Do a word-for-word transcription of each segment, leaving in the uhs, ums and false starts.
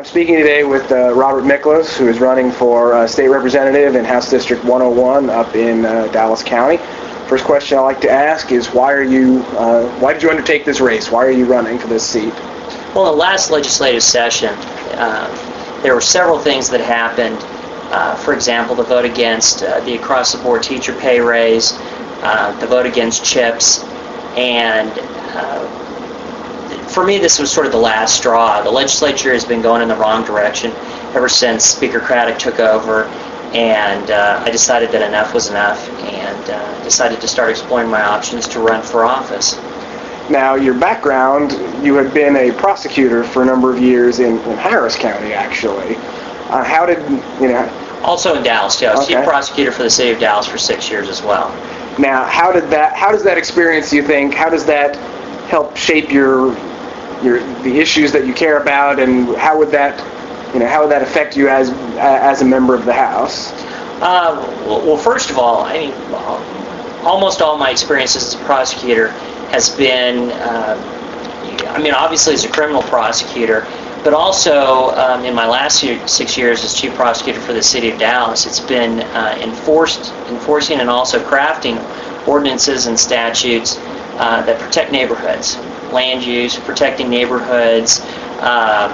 I'm speaking today with uh, Robert Miklas, who is running for uh, state representative in House District one oh one up in uh, Dallas County. First question I'd like to ask is why are you, uh, why did you undertake this race? Why are you running for this seat? Well, in the last legislative session, uh, there were several things that happened. Uh, for example, the vote against uh, the across-the-board teacher pay raise, uh, the vote against CHIPS, and uh, for me, this was sort of the last straw. The legislature has been going in the wrong direction ever since Speaker Craddock took over, and uh, I decided that enough was enough, and uh, decided to start exploring my options to run for office. Now, your background, you had been a prosecutor for a number of years in, in Harris County, actually. Uh, how did, you know... Also in Dallas, too. I was Okay. chief prosecutor for the city of Dallas for six years as well. Now, how did that, how does that experience, do you think, how does that help shape your, your, the issues that you care about, and how would that, you know, how would that affect you as, as a member of the House? Uh, well, well, first of all, I mean, almost all my experiences as a prosecutor has been, uh, I mean, obviously as a criminal prosecutor, but also um, in my last year, six years as chief prosecutor for the city of Dallas, it's been uh, enforced, enforcing and also crafting ordinances and statutes uh, that protect neighborhoods, land use, protecting neighborhoods. Um,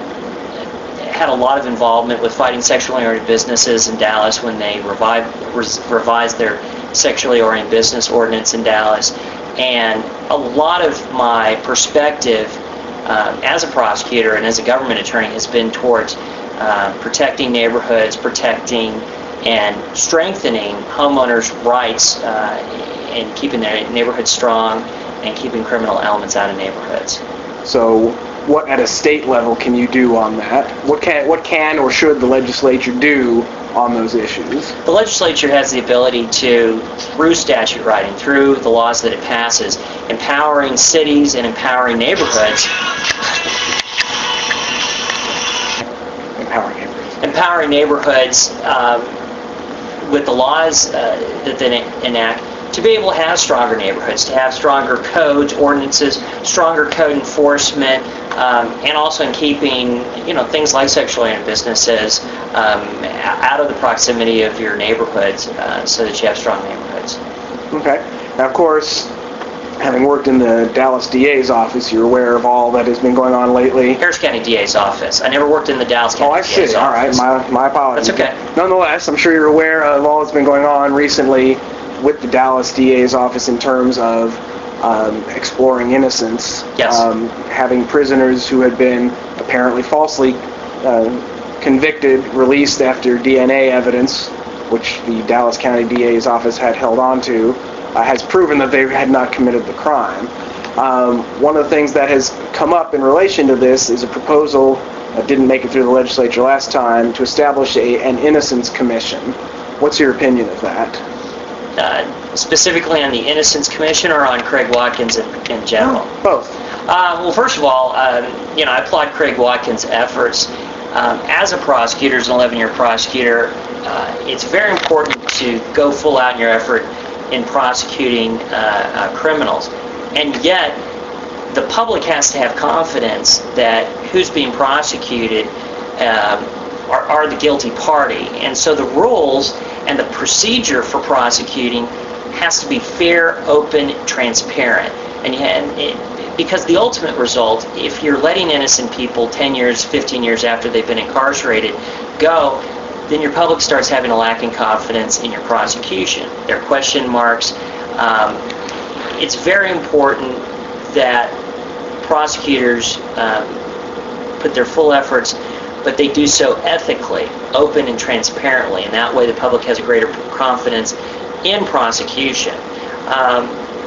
had a lot of involvement with fighting sexually oriented businesses in Dallas when they revived, revised their sexually oriented business ordinance in Dallas. And a lot of my perspective um, as a prosecutor and as a government attorney has been towards uh, protecting neighborhoods, protecting and strengthening homeowners' rights uh, and keeping their neighborhoods strong and keeping criminal elements out of neighborhoods. So what at a state level can you do on that? What can, what can or should the legislature do on those issues? The legislature has the ability to, through statute writing, through the laws that it passes, empowering cities and empowering neighborhoods. Empowering neighborhoods. Empowering neighborhoods um, with the laws uh, that they enact to be able to have stronger neighborhoods, to have stronger codes, ordinances, stronger code enforcement, um, and also in keeping, you know, things like sexually oriented businesses um, out of the proximity of your neighborhoods uh, so that you have strong neighborhoods. Okay. Now, of course, having worked in the Dallas D A's office, you're aware of all that has been going on lately. Harris County D A's office. I never worked in the Dallas County Oh, I D A's see. All right. office. My, my apologies. That's okay. Nonetheless, I'm sure you're aware of all that's been going on recently with the Dallas D A's office in terms of um, exploring innocence. Yes. Um, having prisoners who had been apparently falsely uh, convicted released after D N A evidence, which the Dallas County D A's office had held on to, uh, has proven that they had not committed the crime. Um, one of the things that has come up in relation to this is a proposal that didn't make it through the legislature last time to establish a, an innocence commission. What's your opinion of that? Uh, specifically on the Innocence Commission or on Craig Watkins in, in general? Both. Uh, well, first of all, um, you know, I applaud Craig Watkins' efforts. Um, as a prosecutor, as an eleven-year prosecutor, uh, it's very important to go full out in your effort in prosecuting uh, uh, criminals. And yet, the public has to have confidence that who's being prosecuted um, are, are the guilty party. And so the rules and the procedure for prosecuting has to be fair, open, transparent. And, and it, because the ultimate result, if you're letting innocent people ten years, fifteen years after they've been incarcerated go, then your public starts having a lacking confidence in your prosecution. There are question marks. Um, it's very important that prosecutors um, put their full efforts, but they do so ethically, open and transparently, and that way the public has a greater confidence in prosecution. Um,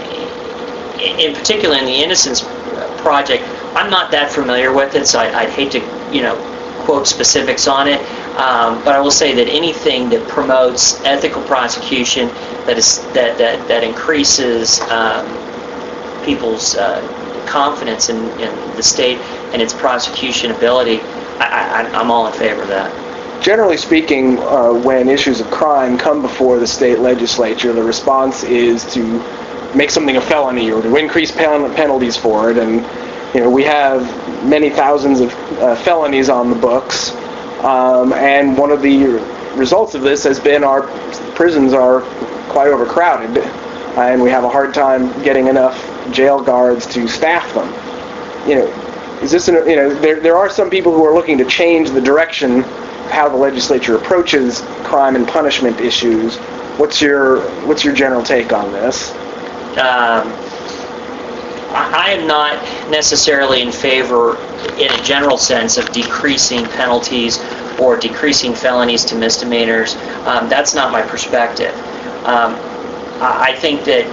in particular, in the Innocence Project, I'm not that familiar with it, so I'd, I'd hate to, you know, quote specifics on it, um, but I will say that anything that promotes ethical prosecution, that is that that, that increases um, people's uh, confidence in, in the state and its prosecution ability, I, I, I'm all in favor of that. Generally speaking, uh, when issues of crime come before the state legislature, the response is to make something a felony or to increase pen- penalties for it. And you know, we have many thousands of uh, felonies on the books, um, and one of the results of this has been our prisons are quite overcrowded, and we have a hard time getting enough jail guards to staff them. You know, is this an, you know, there there are some people who are looking to change the direction of how the legislature approaches crime and punishment issues. What's your what's your general take on this? Um, I am not necessarily in favor, in a general sense, of decreasing penalties or decreasing felonies to misdemeanors. Um, that's not my perspective. Um, I think that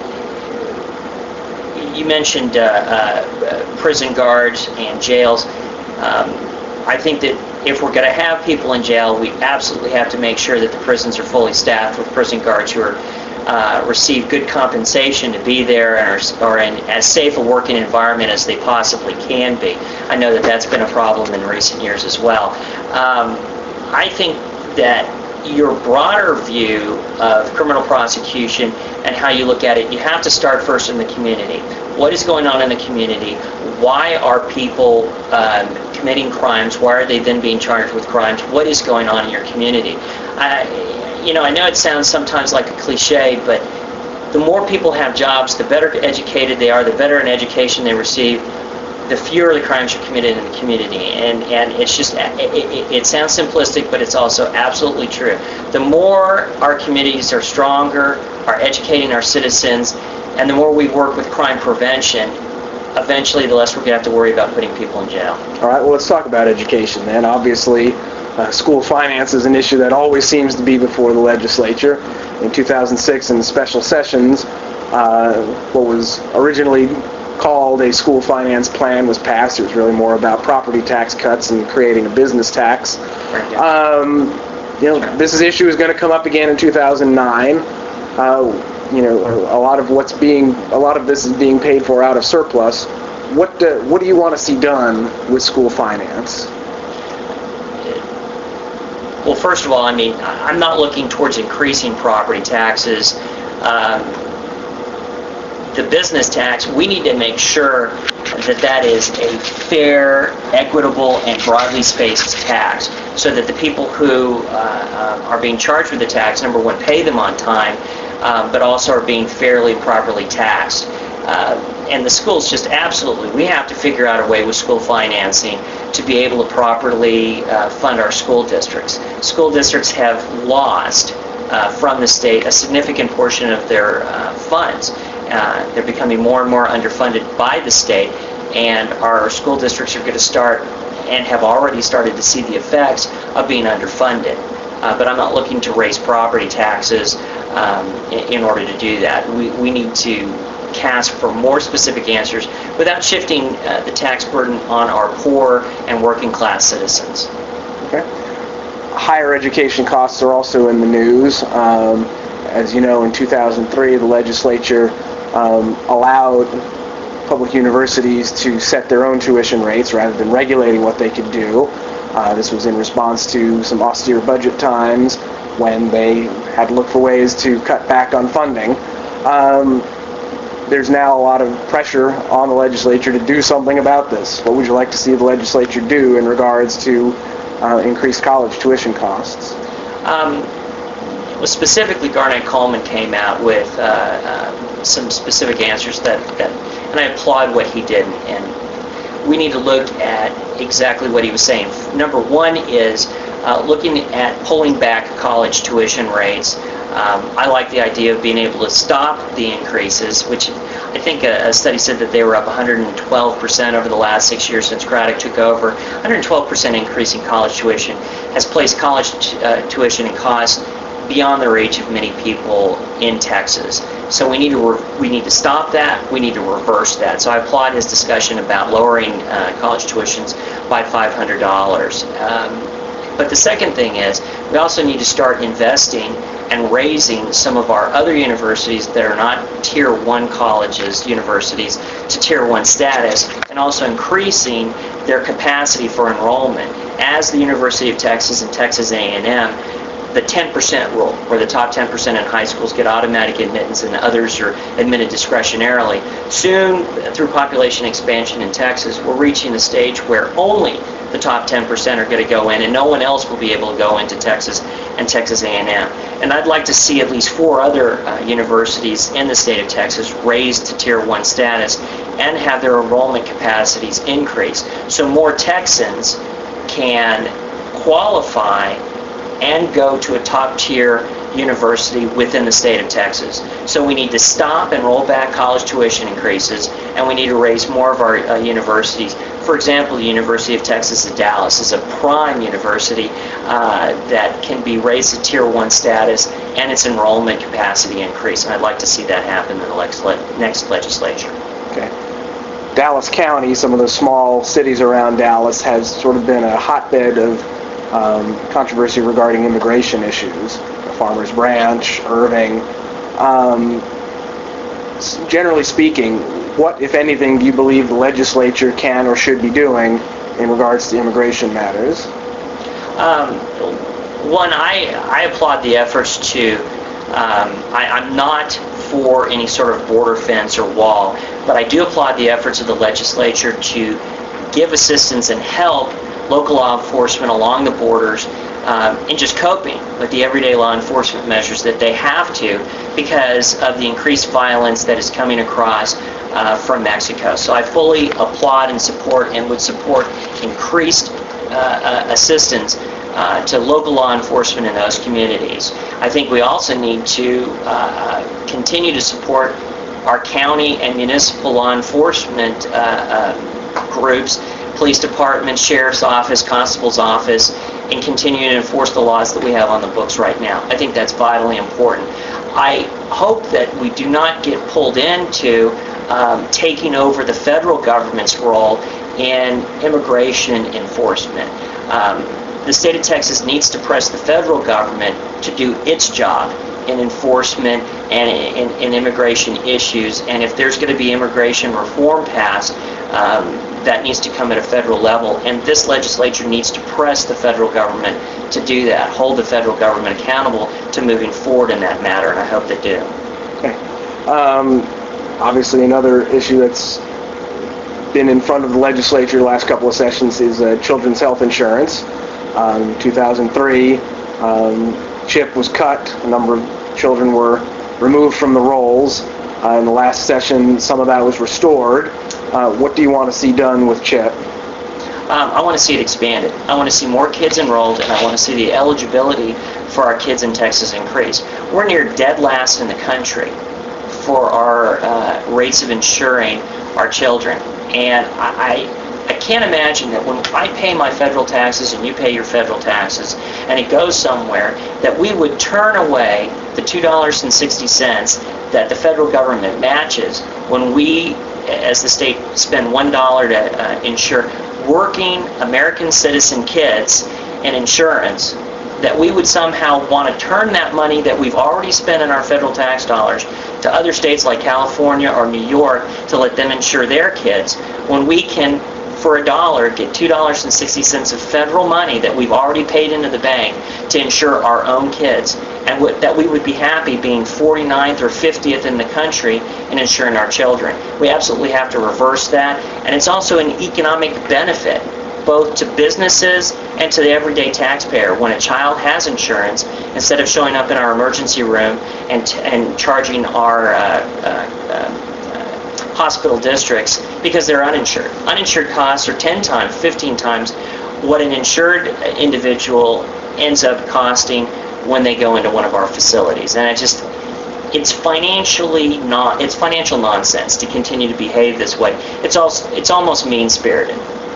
you mentioned uh, uh, prison guards and jails. Um, I think that if we're going to have people in jail, we absolutely have to make sure that the prisons are fully staffed with prison guards who are uh, receive good compensation to be there and are, are in as safe a working environment as they possibly can be. I know that that's been a problem in recent years as well. Um, I think that your broader view of criminal prosecution and how you look at it, you have to start first in the community. What is going on in the community? Why are people um, committing crimes? Why are they then being charged with crimes? What is going on in your community? I, you know, I know it sounds sometimes like a cliche, but the more people have jobs, the better educated they are, the better an education they receive, the fewer the crimes are committed in the community. And, and it's just, it, it, it sounds simplistic, but it's also absolutely true. The more our communities are stronger, are educating our citizens, and the more we work with crime prevention, eventually the less we're going to have to worry about putting people in jail. All right, well, let's talk about education then. Obviously, uh, school finance is an issue that always seems to be before the legislature. In two thousand six, in the special sessions, uh, what was originally called a school finance plan was passed. It was really more about property tax cuts and creating a business tax. Um, you know, this issue is going to come up again in two thousand nine. Uh, you know, a lot of what's being, a lot of this is being paid for out of surplus. What do, what do you want to see done with school finance? Well, first of all, I mean, I'm not looking towards increasing property taxes. Um, the business tax, we need to make sure that that is a fair, equitable, and broadly spaced tax, so that the people who uh, uh, are being charged with the tax, number one, pay them on time, um, but also are being fairly and properly taxed. Uh, and the schools just absolutely, we have to figure out a way with school financing to be able to properly uh, fund our school districts. School districts have lost uh, from the state a significant portion of their uh, funds. Uh, they're becoming more and more underfunded by the state, and our school districts are going to start and have already started to see the effects of being underfunded. Uh, but I'm not looking to raise property taxes um, in, in order to do that. We, we need to cast for more specific answers without shifting uh, the tax burden on our poor and working class citizens. Okay. Higher education costs are also in the news. Um, as you know, in two thousand three, the legislature um, allowed public universities to set their own tuition rates rather than regulating what they could do. Uh, this was in response to some austere budget times when they had to look for ways to cut back on funding. Um, There's now a lot of pressure on the legislature to do something about this. What would you like to see the legislature do in regards to uh, increased college tuition costs? Um, well, specifically, Garnett Coleman came out with uh, uh, some specific answers that, that, and I applaud what he did. And we need to look at exactly what he was saying. Number one is uh, looking at pulling back college tuition rates. Um, I like the idea of being able to stop the increases, which I think a, a study said that they were up one hundred twelve percent over the last six years since Craddock took over. one hundred twelve percent increase in college tuition has placed college t- uh, tuition and costs beyond the reach of many people in Texas. So we need to re- we need to stop that. We need to reverse that. So I applaud his discussion about lowering uh, college tuitions by five hundred dollars. Um, but the second thing is we also need to start investing and raising some of our other universities that are not tier one colleges, universities, to tier one status, and also increasing their capacity for enrollment. As the University of Texas and Texas A and M the ten percent rule, where the top ten percent in high schools get automatic admittance and the others are admitted discretionarily. Soon, through population expansion in Texas, we're reaching the stage where only the top ten percent are going to go in, and no one else will be able to go into Texas and Texas A and M. And I'd like to see at least four other uh, universities in the state of Texas raised to Tier one status and have their enrollment capacities increase, so more Texans can qualify and go to a top-tier university within the state of Texas. So we need to stop and roll back college tuition increases, and we need to raise more of our uh, universities. For example, the University of Texas at Dallas is a prime university uh, that can be raised to Tier one status and its enrollment capacity increase. And I'd like to see that happen in the next, le- next legislature. Okay. Dallas County, some of the small cities around Dallas, has sort of been a hotbed of um, controversy regarding immigration issues. Farmers Branch, Irving. Um, generally speaking, what, if anything, do you believe the legislature can or should be doing in regards to immigration matters? Um, one, I, I applaud the efforts to, um, I, I'm not for any sort of border fence or wall, but I do applaud the efforts of the legislature to give assistance and help local law enforcement along the borders um, in just coping with the everyday law enforcement measures that they have to because of the increased violence that is coming across uh, from Mexico. So I fully applaud and support and would support increased uh, uh, assistance uh, to local law enforcement in those communities. I think we also need to uh, continue to support our county and municipal law enforcement uh, uh, groups, police department, sheriff's office, constable's office, and continue to enforce the laws that we have on the books right now. I think that's vitally important. I hope that we do not get pulled into um, taking over the federal government's role in immigration enforcement. Um, the state of Texas needs to press the federal government to do its job in enforcement and in, in immigration issues. And if there's going to be immigration reform passed, um, that needs to come at a federal level. And this legislature needs to press the federal government to do that, hold the federal government accountable to moving forward in that matter, and I hope they do. Okay. Um, obviously, another issue that's been in front of the legislature the last couple of sessions is uh, children's health insurance. Um, in two thousand three, um, CHIP was cut. A number of children were removed from the rolls. Uh, in the last session, some of that was restored. Uh, what do you want to see done with CHIP? Um, I want to see it expanded. I want to see more kids enrolled, and I want to see the eligibility for our kids in Texas increase. We're near dead last in the country for our uh, rates of insuring our children, and I, I I can't imagine that when I pay my federal taxes and you pay your federal taxes and it goes somewhere, that we would turn away the two dollars and sixty cents that the federal government matches when we, as the state, spend one dollar to uh, insure working American citizen kids in insurance, that we would somehow want to turn that money that we've already spent in our federal tax dollars to other states like California or New York to let them insure their kids, when we can, for a dollar, get two dollars and sixty cents of federal money that we've already paid into the bank to insure our own kids, and w- that we would be happy being forty-ninth or fiftieth in the country in insuring our children. We absolutely have to reverse that, and it's also an economic benefit both to businesses and to the everyday taxpayer when a child has insurance, instead of showing up in our emergency room and t- and charging our uh, uh, uh, hospital districts because they're uninsured. Uninsured costs are ten times, fifteen times what an insured individual ends up costing when they go into one of our facilities. And it just, it's financially not, it's financial nonsense to continue to behave this way. It's also, it's almost mean-spirited.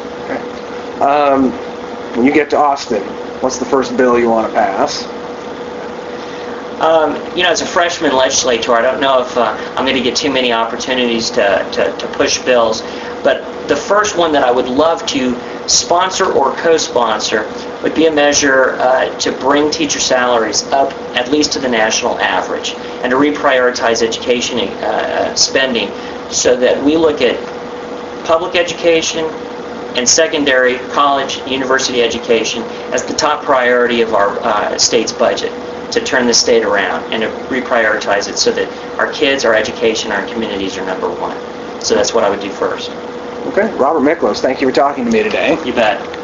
Okay. Um, when you get to Austin, what's the first bill you want to pass? Um, you know, as a freshman legislator, I don't know if uh, I'm going to get too many opportunities to, to, to push bills, but the first one that I would love to sponsor or co-sponsor would be a measure uh, to bring teacher salaries up at least to the national average and to reprioritize education uh, spending so that we look at public education and secondary, college, university education as the top priority of our uh, state's budget, to turn the state around and to reprioritize it so that our kids, our education, our communities are number one. So that's what I would do first. Okay, Robert Miklos, thank you for talking to me today. You bet.